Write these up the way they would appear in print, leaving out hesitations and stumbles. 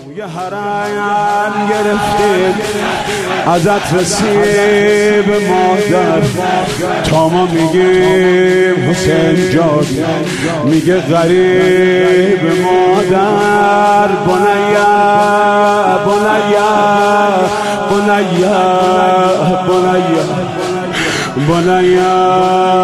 یه حرم گرفتیم ازت رسیب مادر، تا ما میگیم حسین جان میگه غریب مادر. بنیا بنیا بنیا بنیا بنیا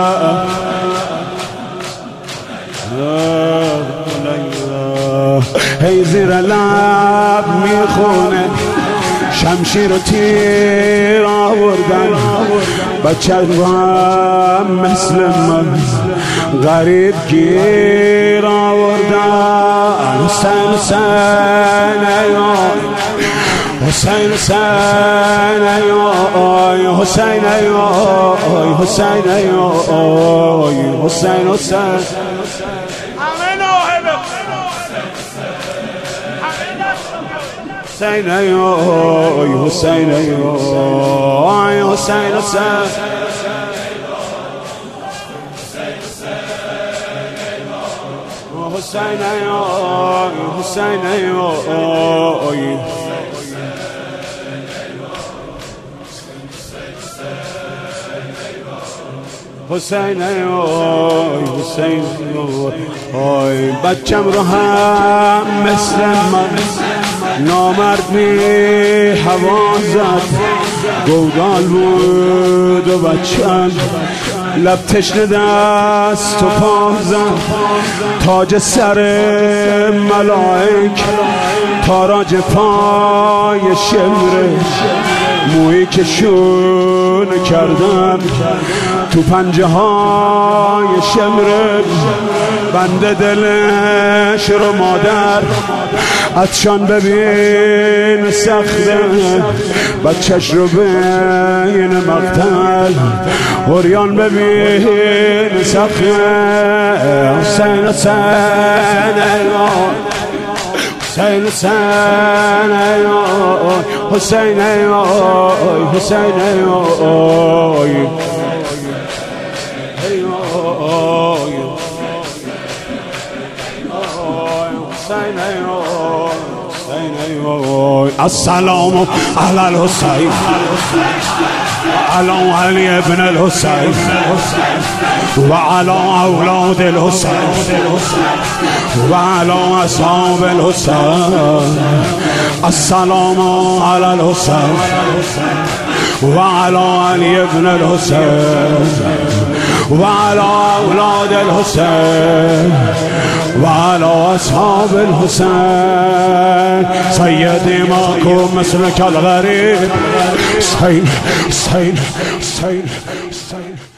هی زیر لب میخونه شمشیر و تیر آوردن، بچه هم مثل من غریب گیر آوردن. حسین حسین ایوان حسین حسین ایوان حسین ایوان حسین ایوان حسین حسین حسین ایوان حسین ایوان حسین حسین حسین ایوان حسین ایوان حسین ایوان حسین ایوان. بچم رو هم مثل من نامرد می هوا زد، گودال بود و بچم لب تشنه دست و پا زد. تاج سر ملائک تاراج پای شمره، مویی که شون کردم تو پنجه های شمره. بنده دلش رو مادر عطشان ببین سخته، بچهش رو بین مقتل عریان ببین سخته. حسین حسین ایوان حسین حسین ایوان حسین ایوان حسین ایوان السلام على الحسين وعلى علي بن الحسين وعلى أولاد الحسين وعلى أصحاب الحسين. السلام على الحسين وعلى علي بن الحسين وعلى أولاد الحسين وعلى أصحاب الحسين. سيدي ماكو مثلك الغريب. حسين حسين حسين حسين